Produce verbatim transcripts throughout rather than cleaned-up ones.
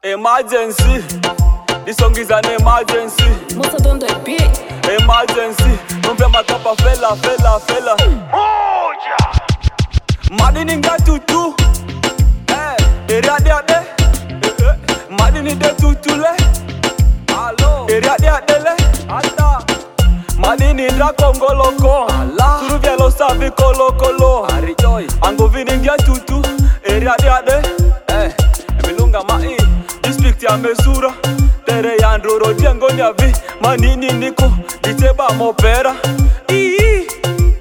Emergency. This song is an emergency. Moça dando é beat. Emergency. Não vê matar pra fela, fela, fela. Oh, yeah. Madini nga tutu. Eh, area de ade. Madini de tutu le. Allo. Area de ade le. Ata. Madini dra kongoloko. Allah. Turu via lo savi kolo kolo. Arijoy. Ango vini nga tutu. Area de ade. Eh, emilunga mai. District ya mesura. Tere ya ndroro diengo nyavi. Manini niko. Diteba mopera. Ii.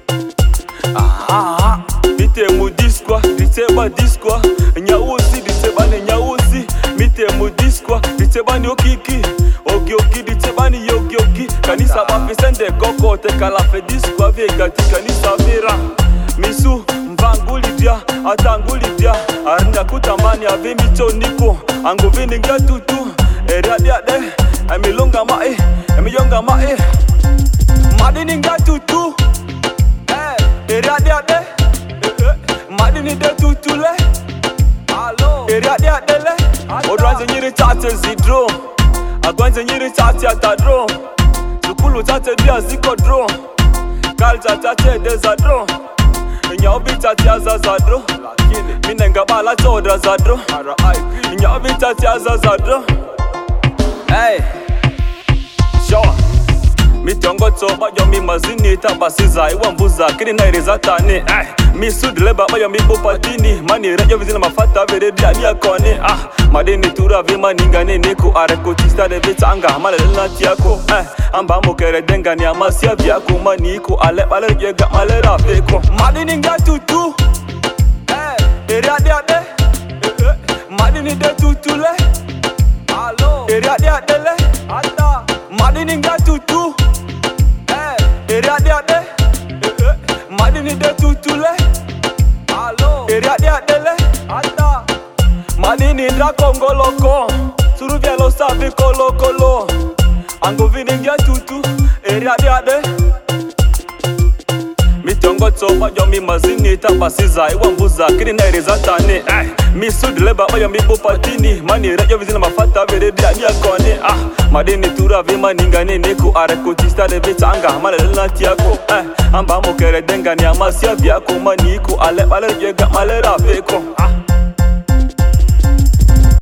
Ah. Mite mu diskwa. Diteba diskwa. Nyausi. Diteba ne nyausi. Mite mu diskwa. Diteba ni okiki. Ogi ogi diteba ni yogi ogi. Kanisa mafisende koko. Teka la fe diskwa. Vegati kanisa vera. Misu mvanguli dia. Atanguli dia. Arinda kutamani ave mito niko. Ango vini nga tutu. Area dia de. Emilunga mae. Emiyonga mae. Madini nga tutu. Eh, area dia de. Madini de tutu le. Allo. Area dia de le. Odwanze nyiri tate zidro. Agwanze nyiri tate atadro. Zukulu tate dia ziko dro. Kalta tate dezadro. Nyaobi tate azazadro. Minenga bala choda zadro. Nyaobi tate azazadro. Hey, sure. Mitongo toba yo mi mazini tabasiza iwambuza kiri nairiza tani. Hey, mi sudleba bayo mi bupatini mani rejo vizina mafata vere dia dia koni. Ah, madini tura vima ningane niku areko tista de vitanga malela tiako. Eh, amba mokere denga ni amasia vyako maniku ale ale yega ale rafeko. Madini nga tutu. Eh, area dia de. Madini de tutu le. Allo. Area dia de le. Ata. Madini nga tutu. Eh, area dia de. Madini de tutu le. Allo. Area dia de le. Ata. Madini dra kongoloko. Suru via lo savi kolo kolo. Ango vini nga tutu. Area dia de. Mitongo toba yo mi mazini tabasiza iwambuza kiri nairiza tani. Eh, mi sudleba bayo mi bupatini mani rejo vizina mafata vere dia dia koni. Ah, madini tura vima ningane niku areko tista de vitanga malela tiako. Eh, amba mokere denga ni amasia vyako maniku ale ale yega ale rafeko. Ah.